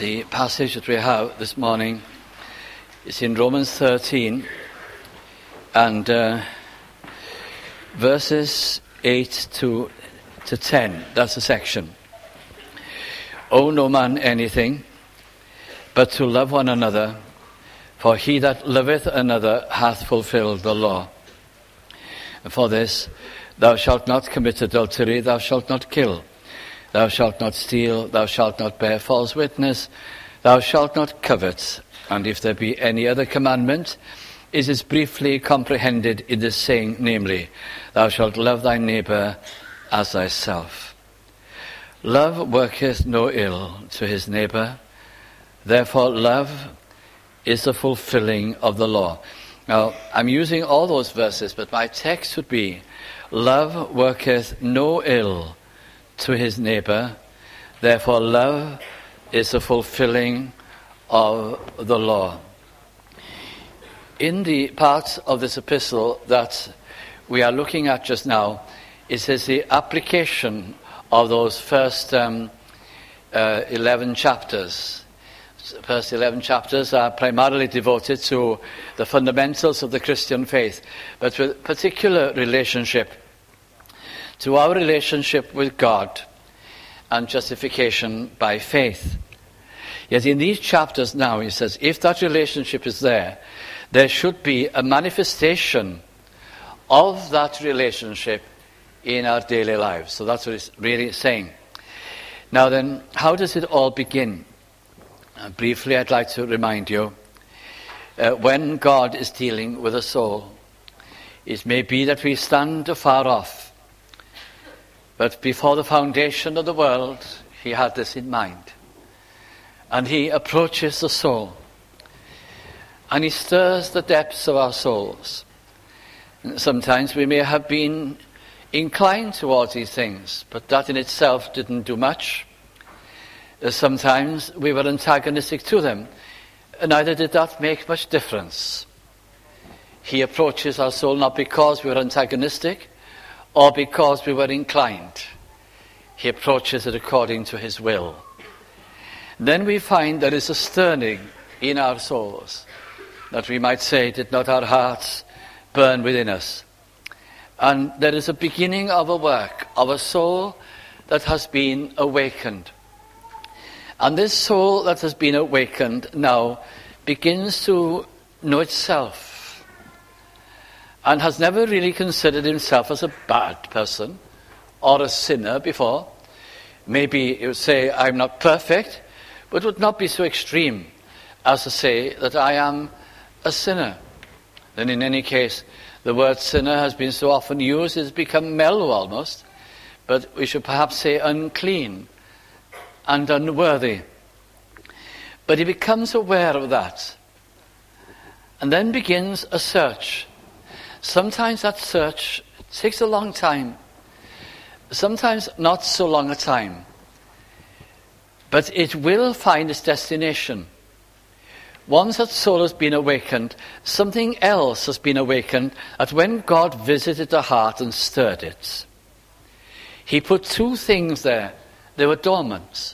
The passage that we have this morning is in Romans 13 and verses 8 to 10. That's the section. Owe no man anything, but to love one another, for he that loveth another hath fulfilled the law. And for this, thou shalt not commit adultery, thou shalt not kill, thou shalt not steal, thou shalt not bear false witness, thou shalt not covet. And if there be any other commandment, it is briefly comprehended in this saying, namely, thou shalt love thy neighbour as thyself. Love worketh no ill to his neighbour, therefore love is the fulfilling of the law. Now, I'm using all those verses, but my text would be, love worketh no ill to his neighbour, therefore love is the fulfilling of the law. In the part of this epistle that we are looking at just now, it says the application of those first 11 chapters. The first 11 chapters are primarily devoted to the fundamentals of the Christian faith, but with particular relationship to our relationship with God and justification by faith. Yet in these chapters now, he says, if that relationship is there, there should be a manifestation of that relationship in our daily lives. So that's what it's really saying. Now then, how does it all begin? Briefly, I'd like to remind you, when God is dealing with a soul, it may be that we stand afar off, but before the foundation of the world, he had this in mind. And he approaches the soul, and he stirs the depths of our souls. Sometimes we may have been inclined towards these things, but that in itself didn't do much. Sometimes we were antagonistic to them, and neither did that make much difference. He approaches our soul not because we were antagonistic or because we were inclined. He approaches it according to his will. Then we find there is a stirring in our souls, that we might say, did not our hearts burn within us? And there is a beginning of a work, of a soul that has been awakened. And this soul that has been awakened now begins to know itself and has never really considered himself as a bad person or a sinner before. Maybe you would say, I'm not perfect, but would not be so extreme as to say that I am a sinner. Then in any case, the word sinner has been so often used, it's become mellow almost, but we should perhaps say unclean and unworthy. But he becomes aware of that. And then begins a search. Sometimes that search takes a long time. Sometimes not so long a time. But it will find its destination. Once that soul has been awakened, something else has been awakened, that when God visited the heart and stirred it, he put two things there. They were dormant.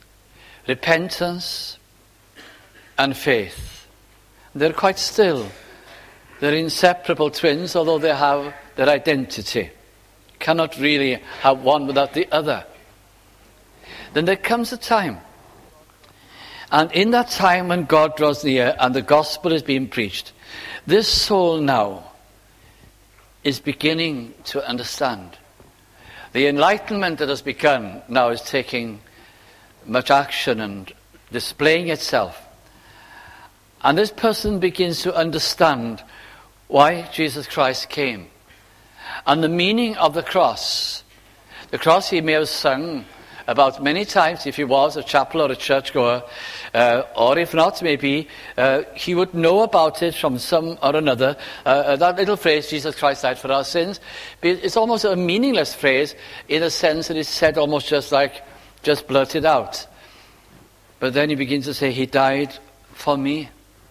Repentance and faith. They're quite still. They're inseparable twins, although they have their identity. Cannot really have one without the other. Then there comes a time. And in that time when God draws near and the gospel is being preached, this soul now is beginning to understand. The enlightenment that has begun now is taking much action and displaying itself. And this person begins to understand why Jesus Christ came. And the meaning of the cross. The cross he may have sung about many times if he was a chapel or a churchgoer, or if not, maybe he would know about it from some or another. That little phrase, Jesus Christ died for our sins, it's almost a meaningless phrase in a sense that it's said almost just blurted out. But then he begins to say, he died for me.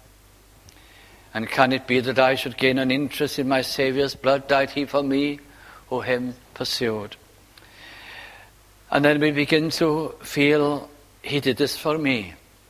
And can it be that I should gain an interest in my Saviour's blood? Died he for me, who him pursued. And then we begin to feel, he did this for me.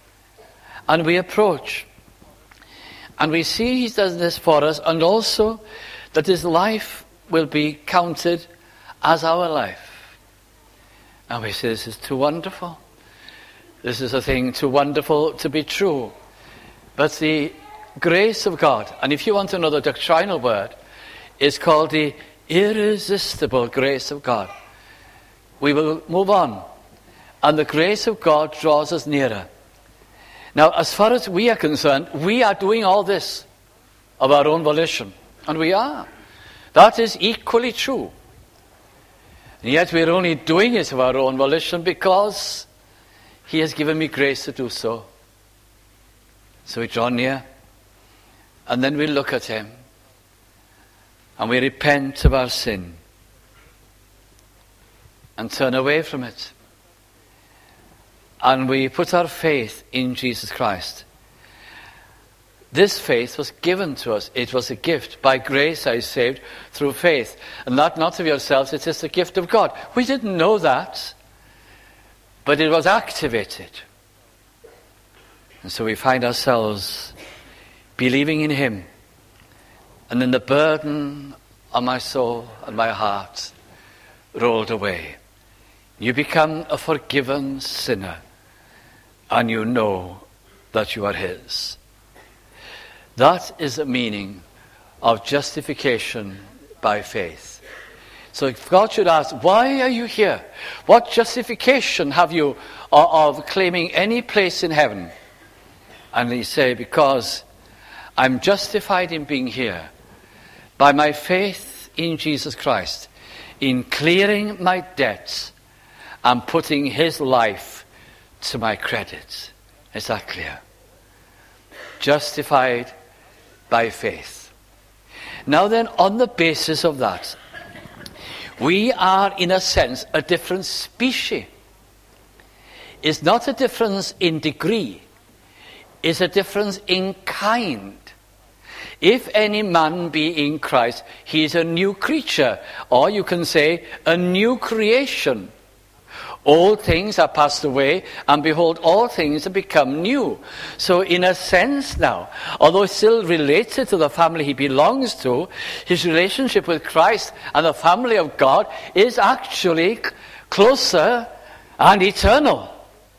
And we approach. And we see he does this for us, and also that his life will be counted as our life. And we say, this is too wonderful. This is a thing too wonderful to be true. But the grace of God, and if you want to know the doctrinal word, is called the irresistible grace of God. We will move on. And the grace of God draws us nearer. Now, as far as we are concerned, we are doing all this of our own volition. And we are. That is equally true. And yet we're only doing it of our own volition because he has given me grace to do so. So we draw near. And then we look at him. And we repent of our sin. And turn away from it. And we put our faith in Jesus Christ. This faith was given to us. It was a gift. By grace I saved through faith. And that not of yourselves, it is the gift of God. We didn't know that. But it was activated. And so we find ourselves believing in him. And then the burden on my soul and my heart rolled away. You become a forgiven sinner. And you know that you are his. That is the meaning of justification by faith. So if God should ask, why are you here? What justification have you of claiming any place in heaven? And he say, because I'm justified in being here by my faith in Jesus Christ, in clearing my debts and putting his life to my credit. Is that clear? Justified by faith. Now then, on the basis of that, we are in a sense a different species. It's not a difference in degree. It's a difference in kind. If any man be in Christ, he is a new creature. Or you can say, a new creation. All things are passed away, and behold, all things have become new. So in a sense now, although still related to the family he belongs to, his relationship with Christ and the family of God is actually closer and eternal.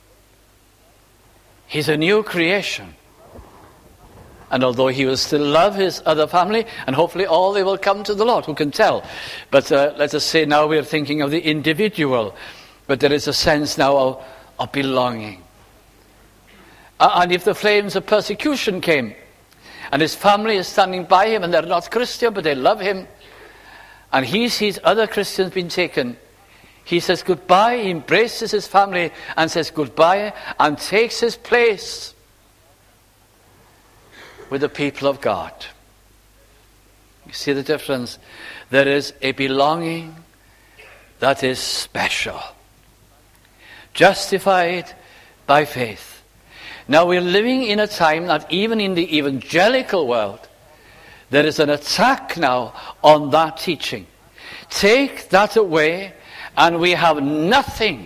He's a new creation. And although he will still love his other family, and hopefully all they will come to the Lord, who can tell. But let us say now we're thinking of the individual. But there is a sense now of belonging. And if the flames of persecution came, and his family is standing by him, and they're not Christian, but they love him, and he sees other Christians being taken, he says goodbye, he embraces his family, and says goodbye, and takes his place with the people of God. You see the difference? There is a belonging that is special. Justified by faith. Now we're living in a time that even in the evangelical world, there is an attack now on that teaching. Take that away and we have nothing.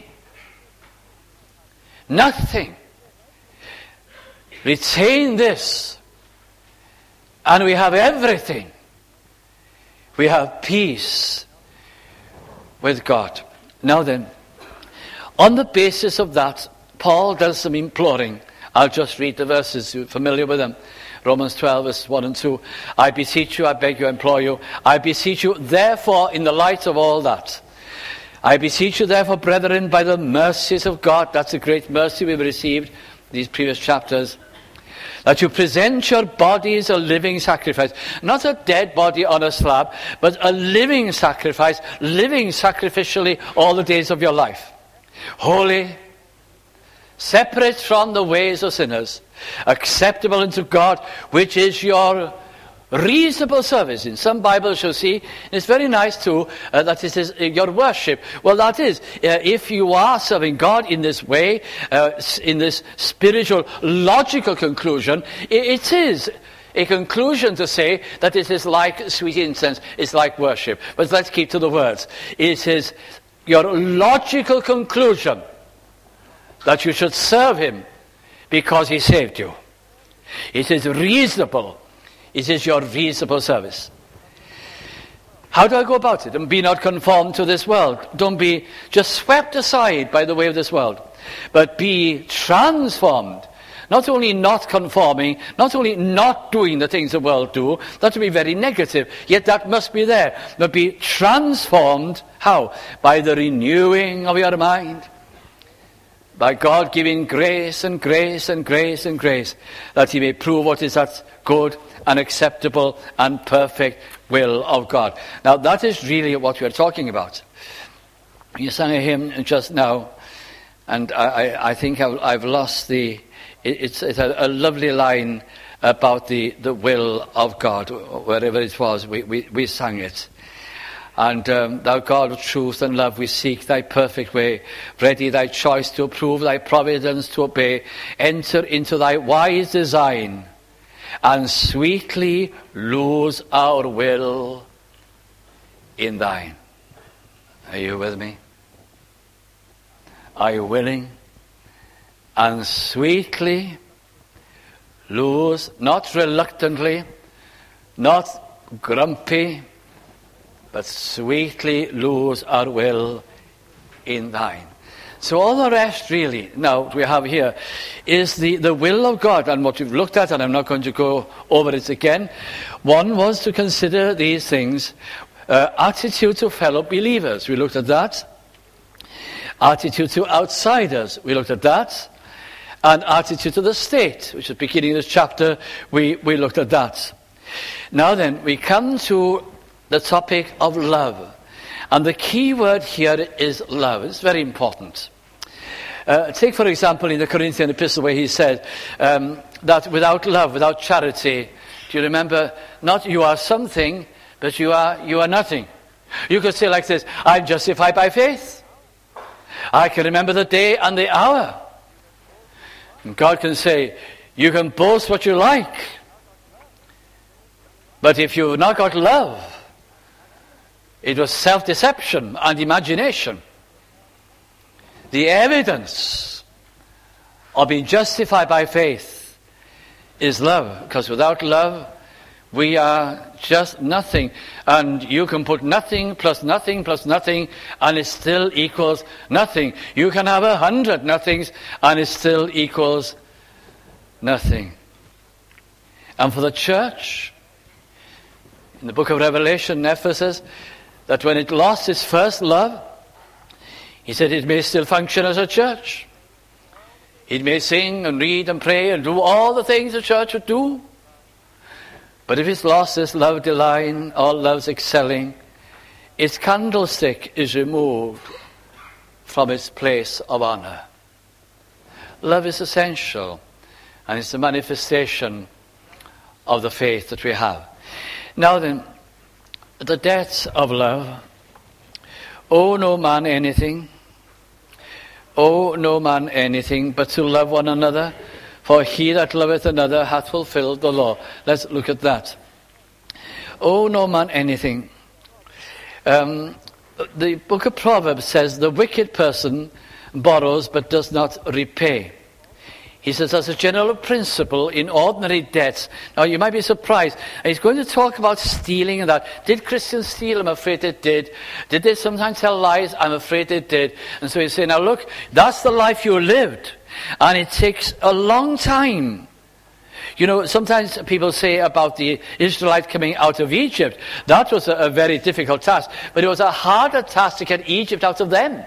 Nothing. Retain this and we have everything. We have peace with God. Now then, on the basis of that, Paul does some imploring. I'll just read the verses, you're familiar with them. Romans 12, verse 1 and 2. I beseech you, I beg you, I implore you. I beseech you, therefore, in the light of all that. I beseech you, therefore, brethren, by the mercies of God. That's a great mercy we've received in these previous chapters. That you present your bodies a living sacrifice. Not a dead body on a slab, but a living sacrifice, living sacrificially all the days of your life. Holy, separate from the ways of sinners, acceptable unto God, which is your reasonable service. In some Bibles you'll see, it's very nice too, that it is your worship. Well, that is, if you are serving God in this way, in this spiritual, logical conclusion, it is a conclusion to say that it is like sweet incense, it's like worship. But let's keep to the words. It is your logical conclusion that you should serve him because he saved you. It is reasonable. It is your reasonable service. How do I go about it? And be not conformed to this world. Don't be just swept aside by the way of this world, but be transformed. Not only not conforming, not only not doing the things the world do, that would be very negative, yet that must be there. But be transformed, how? By the renewing of your mind. By God giving grace and grace and grace and grace, that he may prove what is that good and acceptable and perfect will of God. Now that is really what we are talking about. You sang a hymn just now, and I think I've lost the... It's a lovely line about the will of God, wherever it was, we sang it. And thou God of truth and love, we seek thy perfect way, ready thy choice to approve, thy providence to obey, enter into thy wise design, and sweetly lose our will in thine. Are you with me? Are you willing? And sweetly lose, not reluctantly, not grumpy, but sweetly lose our will in thine. So all the rest really, now we have here, is the will of God. And what we've looked at, and I'm not going to go over it again, one was to consider these things, attitude to fellow believers. We looked at that. Attitude to outsiders. We looked at that. And attitude to the state, which is beginning of this chapter, we looked at that. Now then, we come to the topic of love. And the key word here is love. It's very important. Take, for example, in the Corinthian epistle where he said that without love, without charity, do you remember, not you are something, but you are nothing. You could say like this, I'm justified by faith. I can remember the day and the hour. And God can say, you can boast what you like. But if you've not got love, it was self-deception and imagination. The evidence of being justified by faith is love. Because without love, we are just nothing. And you can put nothing plus nothing plus nothing, and it still equals nothing. You can have 100 nothings, and it still equals nothing. And for the church, in the book of Revelation, Nephi says that when it lost its first love, he said it may still function as a church. It may sing and read and pray and do all the things the church would do. But if it's lost its love divine, or love's excelling, its candlestick is removed from its place of honor. Love is essential, and it's the manifestation of the faith that we have. Now then, the debt of love. Owe no man anything. Owe no man anything but to love one another. For he that loveth another hath fulfilled the law. Let's look at that. Owe no man anything. The book of Proverbs says the wicked person borrows but does not repay. He says as a general principle in ordinary debts. Now you might be surprised. He's going to talk about stealing and that. Did Christians steal? I'm afraid they did. Did they sometimes tell lies? I'm afraid they did. And so he's saying, now look, that's the life you lived. And it takes a long time. You know, sometimes people say about the Israelites coming out of Egypt, that was a very difficult task. But it was a harder task to get Egypt out of them.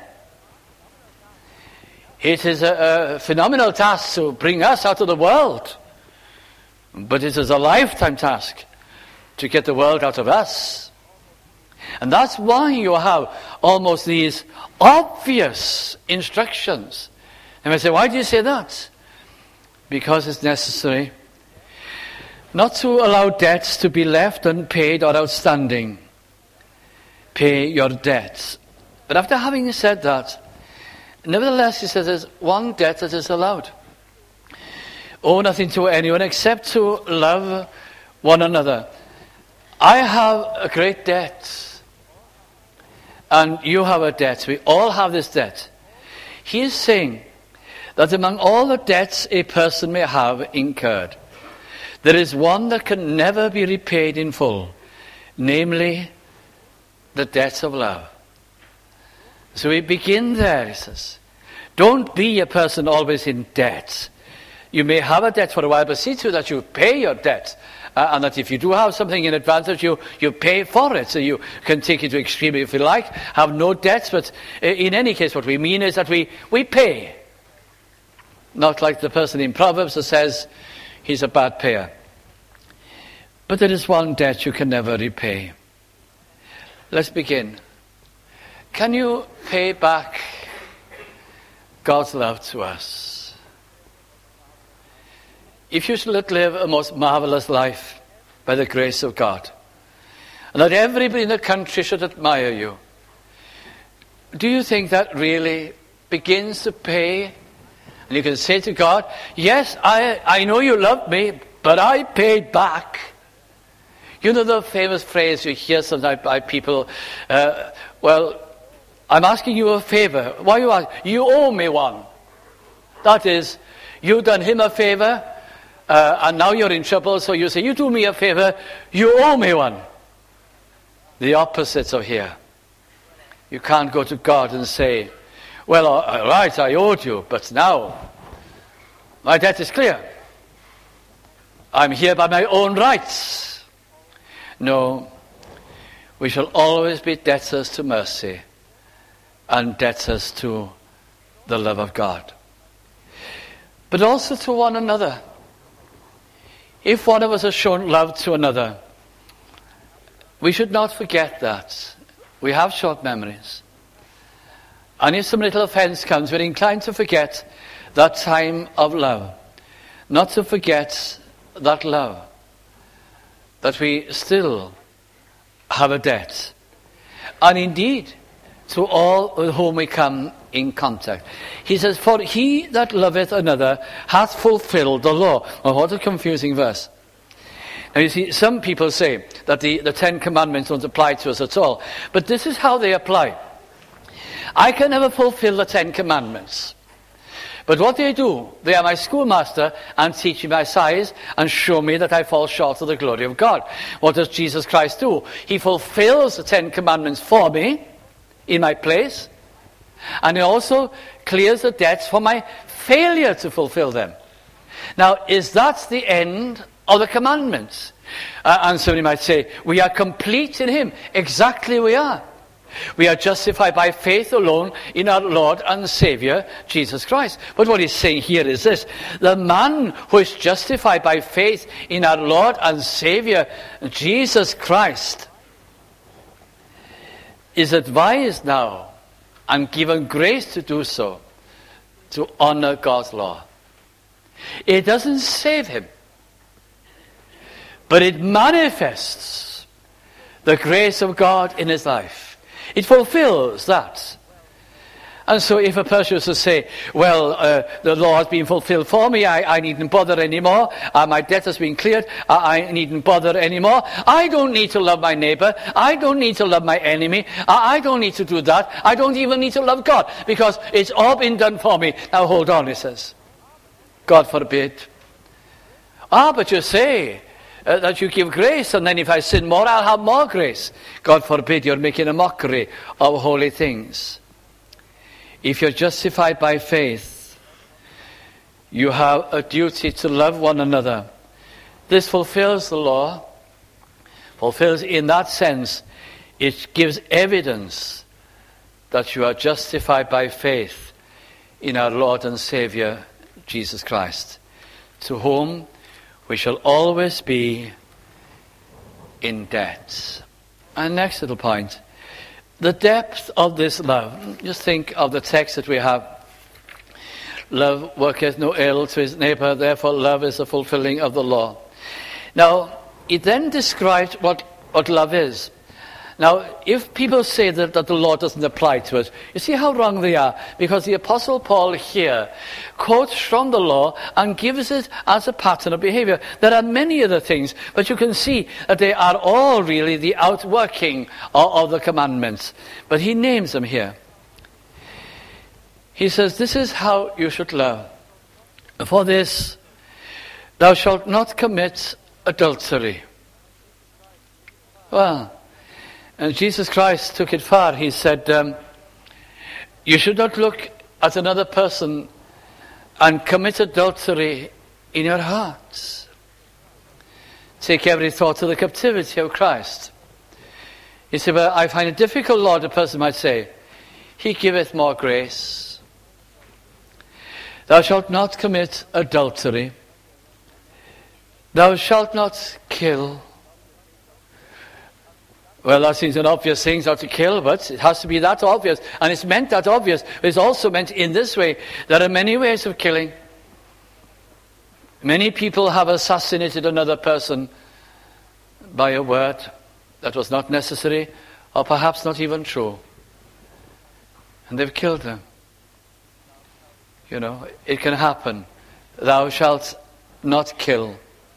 It is a phenomenal task to bring us out of the world. But it is a lifetime task to get the world out of us. And that's why you have almost these obvious instructions. And I say, why do you say that? Because it's necessary not to allow debts to be left unpaid or outstanding. Pay your debts. But after having said that, nevertheless, he says there's one debt that is allowed. Owe nothing to anyone except to love one another. I have a great debt. And you have a debt. We all have this debt. He is saying that among all the debts a person may have incurred, there is one that can never be repaid in full, namely the debt of love. So we begin there, he says. Don't be a person always in debt. You may have a debt for a while, but see to it that you pay your debt. And that if you do have something in advance, that you pay for it. So you can take it to extreme if you like, have no debts. But in any case, what we mean is that we pay. Not like the person in Proverbs that says he's a bad payer. But there is one debt you can never repay. Let's begin. Can you pay back God's love to us? If you should live a most marvelous life by the grace of God, and that everybody in the country should admire you, do you think that really begins to pay? And you can say to God, yes, I know you love me, but I paid back. You know the famous phrase you hear sometimes by people, well, I'm asking you a favor. Why you ask? You owe me one. That is, you've done him a favor, and now you're in trouble, so you say, you do me a favor, you owe me one. The opposites are here. You can't go to God and say, well, all right, I owed you, but now my debt is clear. I'm here by my own rights. No, we shall always be debtors to mercy and debtors to the love of God. But also to one another. If one of us has shown love to another, we should not forget that. We have short memories. And if some little offense comes, we're inclined to forget that time of love. Not to forget that love. That we still have a debt. And indeed, to all with whom we come in contact. He says, for he that loveth another hath fulfilled the law. Oh, what a confusing verse. Now you see, some people say that the Ten Commandments don't apply to us at all. But this is how they apply. I can never fulfill the Ten Commandments. But what they do, they are my schoolmaster and teach me my size and show me that I fall short of the glory of God. What does Jesus Christ do? He fulfills the Ten Commandments for me, in my place, and he also clears the debts for my failure to fulfill them. Now, is that the end of the commandments? And somebody might say, we are complete in him. Exactly we are. We are justified by faith alone in our Lord and Savior, Jesus Christ. But what he's saying here is this. The man who is justified by faith in our Lord and Savior, Jesus Christ, is advised now and given grace to do so, to honor God's law. It doesn't save him, but it manifests the grace of God in his life. It fulfills that. And so if a person was to say, well, the law has been fulfilled for me, I needn't bother anymore, my debt has been cleared, I needn't bother anymore, I don't need to love my neighbor, I don't need to love my enemy, I don't need to do that, I don't even need to love God, because it's all been done for me. Now hold on, he says. God forbid. But you say that you give grace, and then if I sin more, I'll have more grace. God forbid, you're making a mockery of holy things. If you're justified by faith, you have a duty to love one another. This fulfills the law. Fulfills in that sense, it gives evidence that you are justified by faith in our Lord and Savior, Jesus Christ, to whom we shall always be in debt. And next little point. The depth of this love. Just think of the text that we have. Love worketh no ill to his neighbor, therefore love is the fulfilling of the law. Now, it then describes what love is. Now, if people say that the law doesn't apply to us, you see how wrong they are. Because the Apostle Paul here quotes from the law and gives it as a pattern of behavior. There are many other things, but you can see that they are all really the outworking of the commandments. But he names them here. He says, this is how you should love. For this, thou shalt not commit adultery. Well, and Jesus Christ took it far. He said, you should not look at another person and commit adultery in your hearts. Take every thought to the captivity of Christ. You say, well, I find it difficult, Lord, a person might say. He giveth more grace. Thou shalt not commit adultery. Thou shalt not kill. Well, that seems an obvious thing, not to kill, but it has to be that obvious. And it's meant that obvious. But it's also meant in this way. There are many ways of killing. Many people have assassinated another person by a word that was not necessary, or perhaps not even true. And they've killed them. You know, it can happen. Thou shalt not kill.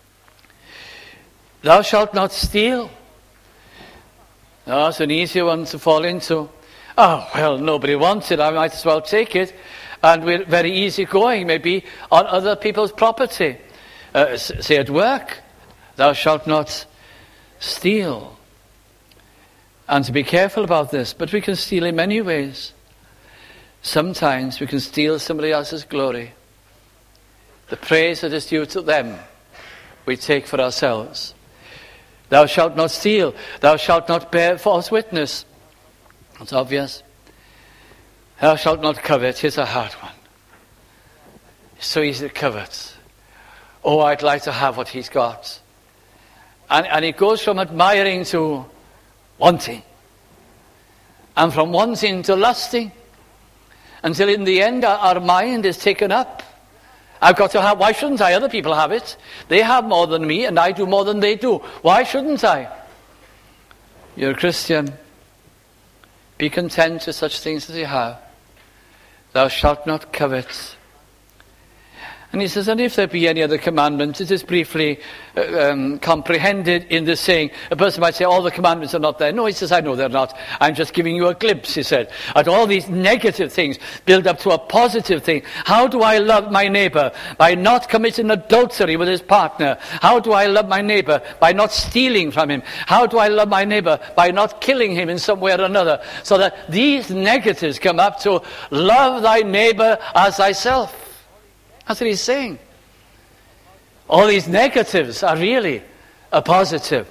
Thou shalt not steal. That's an easier one to fall into. Oh, well, nobody wants it. I might as well take it. And we're very easygoing, maybe, on other people's property. Say at work, thou shalt not steal. And to be careful about this. But we can steal in many ways. Sometimes we can steal somebody else's glory. The praise that is due to them, we take for ourselves. Thou shalt not steal. Thou shalt not bear false witness. That's obvious. Thou shalt not covet. Here's a hard one. It's so easy to covet. Oh, I'd like to have what he's got. And it goes from admiring to wanting. And from wanting to lusting. Until in the end our mind is taken up. I've got to have, why shouldn't I? Other people have it. They have more than me and I do more than they do. Why shouldn't I? You're a Christian. Be content with such things as you have. Thou shalt not covet. And he says, and if there be any other commandment, it is briefly comprehended in this saying. A person might say, all the commandments are not there. No, he says, I know they're not. I'm just giving you a glimpse, he said, at all these negative things build up to a positive thing. How do I love my neighbor? By not committing adultery with his partner. How do I love my neighbor? By not stealing from him. How do I love my neighbor? By not killing him in some way or another. So that these negatives come up to love thy neighbor as thyself. That's what he's saying. All these negatives are really a positive.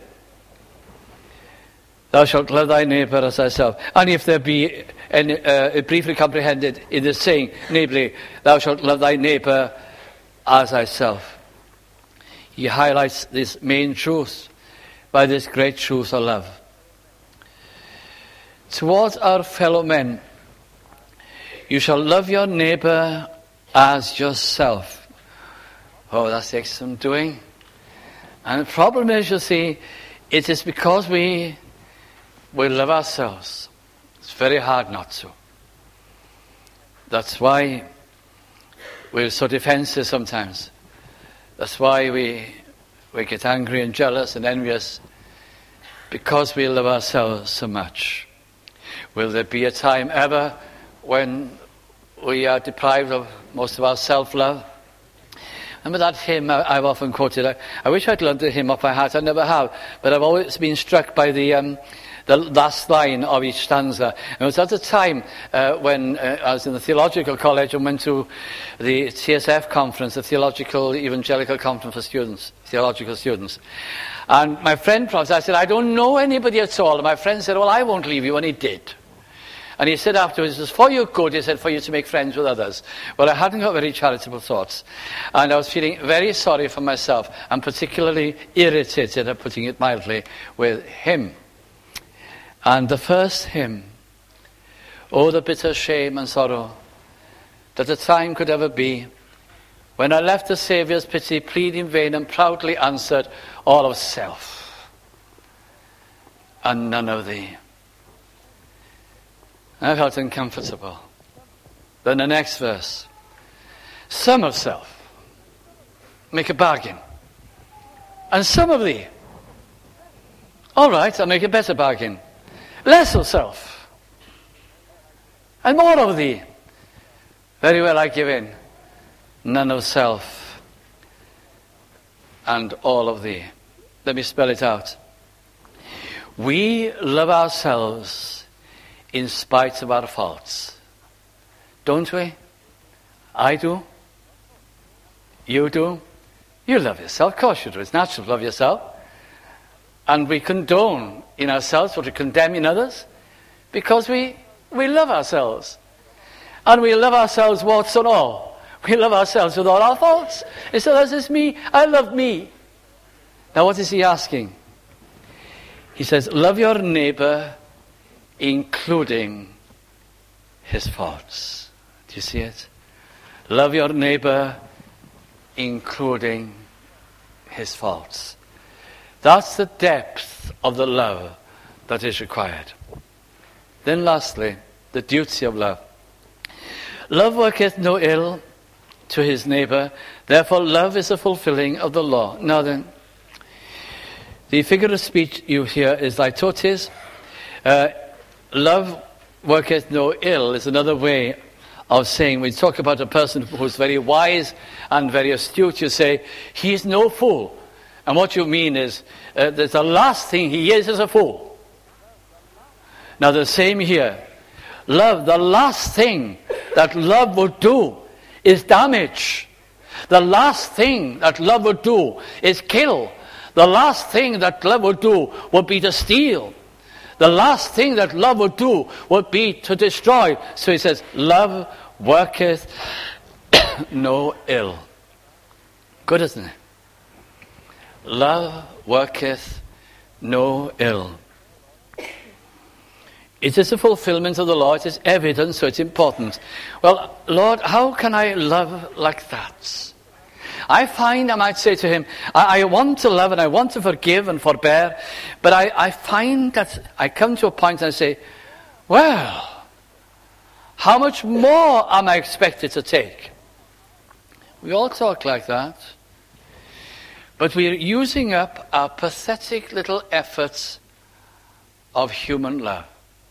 Thou shalt love thy neighbor as thyself. And if there be any, briefly comprehended in this saying, namely, thou shalt love thy neighbor as thyself. He highlights this main truth by this great truth of love. Towards our fellow men, you shall love your neighbor as yourself. Oh, that takes some doing. And the problem is, you see, it is because we love ourselves. It's very hard not to. That's why we're so defensive sometimes. That's why we get angry and jealous and envious, because we love ourselves so much. Will there be a time ever when we are deprived of most of our self-love? And with that hymn I've often quoted, I wish I'd learned the hymn off by heart. I never have, but I've always been struck by the last line of each stanza. And it was at a time when I was in the theological college and went to the TSF conference, the Theological Evangelical Conference for students, theological students. And my friend promised, I said, I don't know anybody at all. And my friend said, well, I won't leave you. And he did. And he said afterwards, it was for your good, he said, for you to make friends with others. Well, I hadn't got very charitable thoughts. And I was feeling very sorry for myself, and particularly irritated, putting it mildly, with him. And the first hymn, oh, the bitter shame and sorrow that a time could ever be, when I left the Saviour's pity, plead in vain, and proudly answered, all of self, and none of thee. I felt uncomfortable. Then the next verse. Some of self. Make a bargain. And some of thee. All right, I'll make a better bargain. Less of self. And more of thee. Very well, I give in. None of self and all of thee. Let me spell it out. We love ourselves in spite of our faults. Don't we? I do. You do. You love yourself. Of course you do. It's natural to love yourself. And we condone in ourselves what we condemn in others because we love ourselves. And we love ourselves warts and all. We love ourselves with all our faults. It's so that's just me. I love me. Now what is he asking? He says, love your neighbor including his faults. Do you see it? Love your neighbor including his faults. That's the depth of the love that is required. Then lastly, the duty of love. Love worketh no ill to his neighbor, therefore love is the fulfilling of the law. Now then, the figure of speech you hear is litotes. Love worketh no ill is another way of saying, when you talk about a person who's very wise and very astute, you say, he is no fool. And what you mean is, that the last thing he is a fool. Now the same here. Love, the last thing that love would do is damage. The last thing that love would do is kill. The last thing that love would do would be to steal. The last thing that love would do would be to destroy. So he says, love worketh no ill. Good, isn't it? Love worketh no ill. It is a fulfillment of the law. It is evidence, so it's important. Well, Lord, how can I love like that? I find, I might say to him, I want to love and I want to forgive and forbear, but I find that I come to a point and I say, well, how much more am I expected to take? We all talk like that. But we're using up our pathetic little efforts of human love.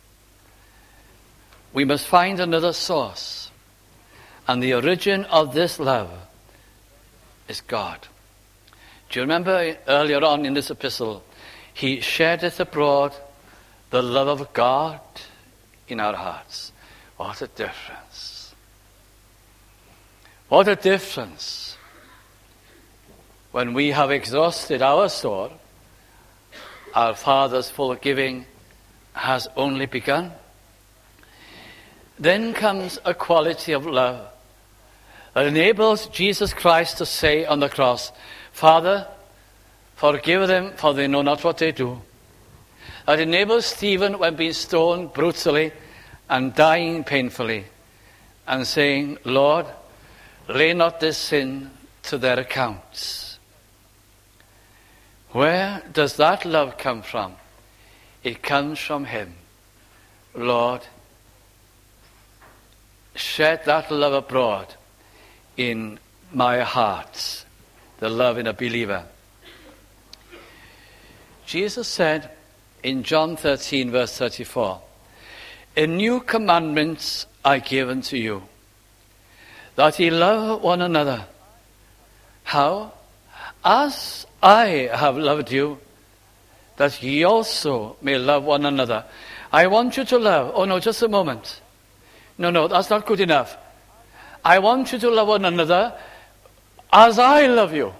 We must find another source. And the origin of this love is God. Do you remember earlier on in this epistle, he sheddeth abroad the love of God in our hearts. What a difference. What a difference. When we have exhausted our store, our Father's forgiving has only begun. Then comes a quality of love that enables Jesus Christ to say on the cross, Father, forgive them, for they know not what they do. That enables Stephen, when being stoned brutally and dying painfully, and saying, Lord, lay not this sin to their accounts. Where does that love come from? It comes from him. Lord, shed that love abroad in my heart, the love in a believer. Jesus said in John 13 verse 34, a new commandment I give unto you, that ye love one another. How? As I have loved you, that ye also may love one another. I want you to love. Oh no, just a moment. No, that's not good enough. I want you to love one another as I love you.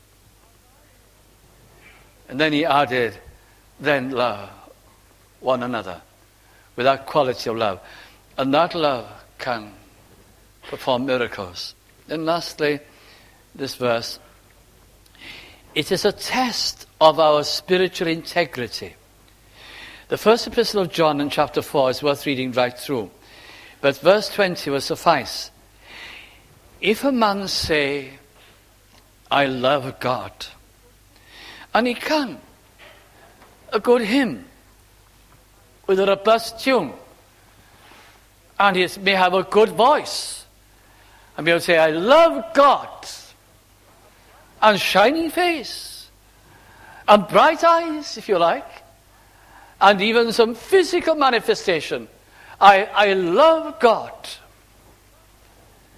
And then he added, then love one another with that quality of love. And that love can perform miracles. Then lastly, this verse. It is a test of our spiritual integrity. The first epistle of John in chapter 4 is worth reading right through. But verse 20 will suffice. If a man say, I love God, and he can, a good hymn with a robust tune, and he may have a good voice, and be able to say, I love God, and shining face, and bright eyes, if you like, and even some physical manifestation. I love God.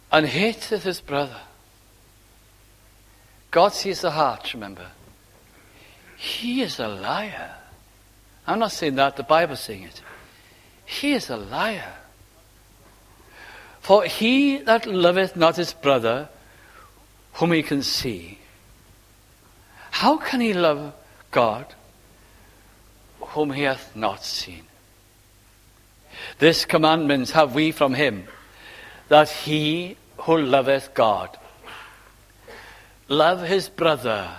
and hateth his brother. God sees the heart, remember. He is a liar. I'm not saying that, the Bible's saying it. He is a liar. For he that loveth not his brother, whom he can see, how can he love God, whom he hath not seen? This commandment have we from him, that he who loveth God love his brother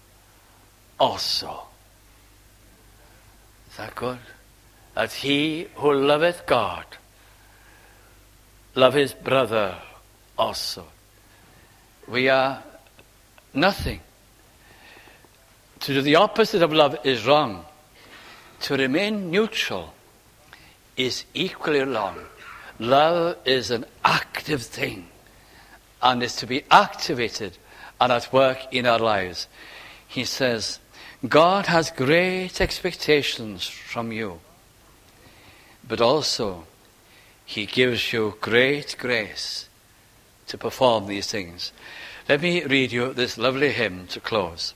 also. Is that good? That he who loveth God love his brother also. We are nothing. To do the opposite of love is wrong. To remain neutral is equally wrong. Love is an active thing and is to be activated and at work in our lives. He says, God has great expectations from you, but also he gives you great grace to perform these things. Let me read you this lovely hymn to close.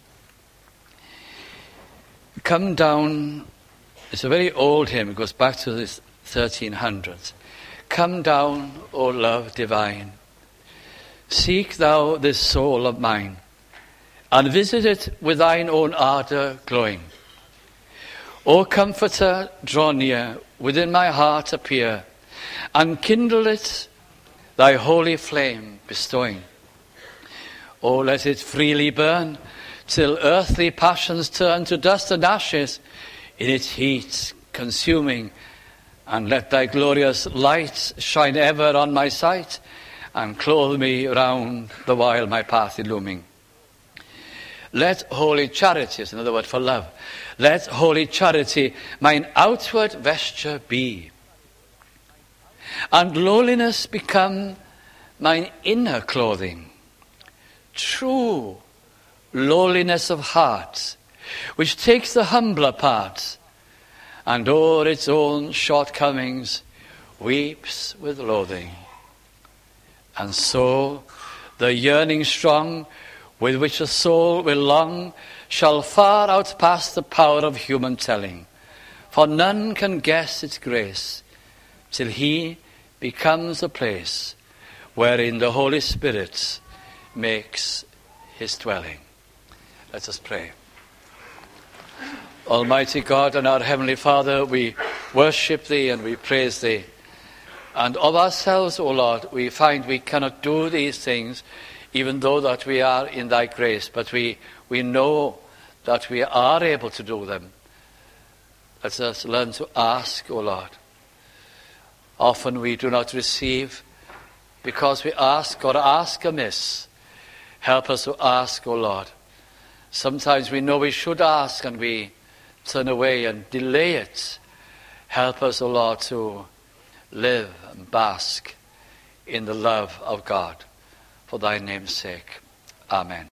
Come down, it's a very old hymn, it goes back to the 1300s. Come down, O love divine, seek thou this soul of mine, and visit it with thine own ardour glowing. O Comforter, draw near, within my heart appear, and kindle it, thy holy flame bestowing. O let it freely burn, till earthly passions turn to dust and ashes in its heat consuming, and let thy glorious light shine ever on my sight, and clothe me round the while my path illuming. Let holy charity, is another word for love, let holy charity mine outward vesture be, and lowliness become mine inner clothing. True lowliness of heart, which takes the humbler part, and o'er its own shortcomings weeps with loathing. And so the yearning strong with which a soul will long shall far outpass the power of human telling, for none can guess its grace till he becomes a place wherein the Holy Spirit makes his dwelling. Let us pray. Almighty God and our Heavenly Father, we worship Thee and we praise Thee. And of ourselves, O Lord, we find we cannot do these things, even though that we are in Thy grace. But we know that we are able to do them. Let us learn to ask, O Lord. Often we do not receive because we ask or ask amiss. Help us to ask, O Lord. Sometimes we know we should ask and we turn away and delay it. Help us, O Lord, to live and bask in the love of God. For thy name's sake. Amen.